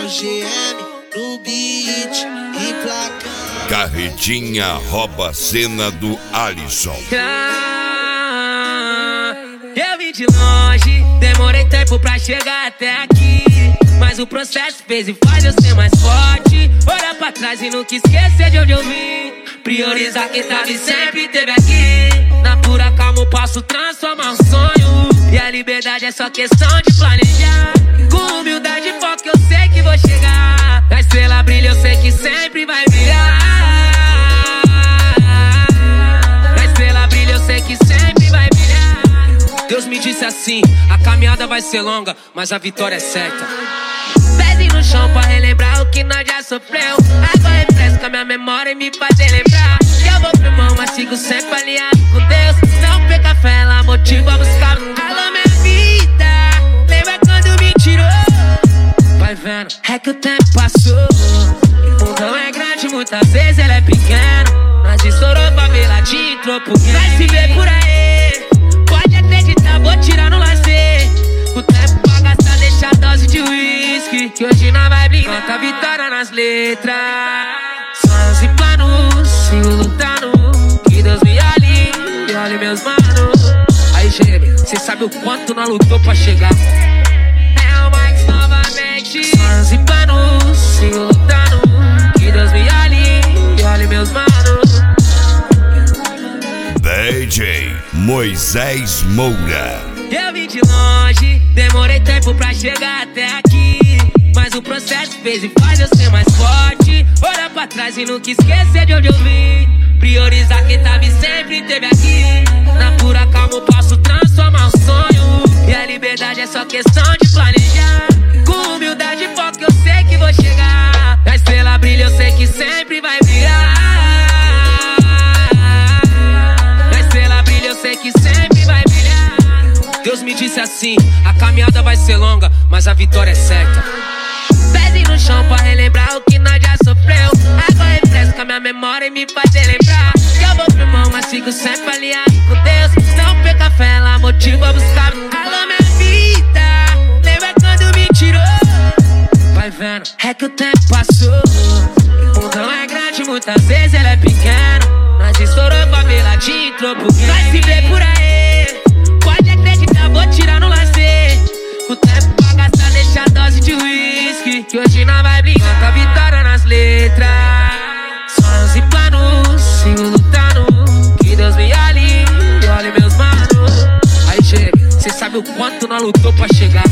o GM no beat e placa. Carretinha rouba a cena do Alisson. Eu vim de longe, demorei tempo pra chegar até aqui, mas o processo fez e faz eu ser mais forte. Olha pra trás e nunca esquecer de onde eu vim. Priorizar quem tava e sempre teve aqui. Na pura calma eu posso transformar um sonho, e a liberdade é só questão de planejar. Com humildade e foco eu sei que vou chegar. A estrela brilha, eu sei que sempre vai brilhar. A estrela brilha, eu sei que sempre vai brilhar. Deus me disse assim, a caminhada vai ser longa, mas a vitória é certa. Pezinho no chão pra relembrar o que nós já sofreu. Água refresca minha memória e me faz lembrar que eu vou pro mão, mas sigo sempre alinhado com Deus. Não perca fé, ela motiva a buscar. Alô, minha vida, lembra quando me tirou? Vai vendo, é que o tempo passou. O mundão é grande, muitas vezes ele é pequeno. Nós estourou faveladinho, entrou pro game. Vai se ver por aí, pode acreditar, vou tirar no lazer. O tempo pra gastar, deixa a dose de uísque, que hoje nós vai brincar. Canta a vitória nas letras. Sonhos e planos, sigo lutando, que Deus me alinhe e olhe meus manos. Aí, Jeremy, cê sabe o quanto nós lutou pra chegar. É o Max novamente. Sonhos e planos, sigo lutando, que Deus me alinhe e olhe meus manos. DJ Moisés Moura. Eu vim de longe, demorei tempo pra chegar até aqui, mas o processo fez e faz eu ser mais forte. Olha pra trás e nunca esquecer de onde eu vim. Priorizar quem tava e sempre teve aqui. Na pura calma eu posso transformar um sonho, e a liberdade é só questão de planejar. Com humildade e foco eu sei que vou chegar. A estrela brilha, eu sei que sempre vai brilhar. A estrela brilha, eu sei que sempre vai brilhar. Deus me disse assim, a caminhada vai ser longa, mas a vitória é certa. Pezinho no chão pra relembrar o que nós já sofreu. Água refresca minha memória e me faz lembrar que eu vou pro mão, mas sigo sempre alinhado com Deus. Não perca fé, ela motiva a buscar. Alô, minha vida, lembra quando me tirou? Vai vendo, é que o tempo passou. O mundão é grande, muitas vezes ele é pequeno. Nós estourou faveladinho, entrou pro game. Vai se ver por aí, pode acreditar, vou tirar no lazer. O tempo pra gastar, deixa a dose de uísque, que hoje nós vai brincar. Canta a vitória nas letras. Sonhos e planos, sigo lutando, que Deus me alinhe e olhe meus manos. Aí, Jeremy, cê sabe o quanto nós lutou pra chegar.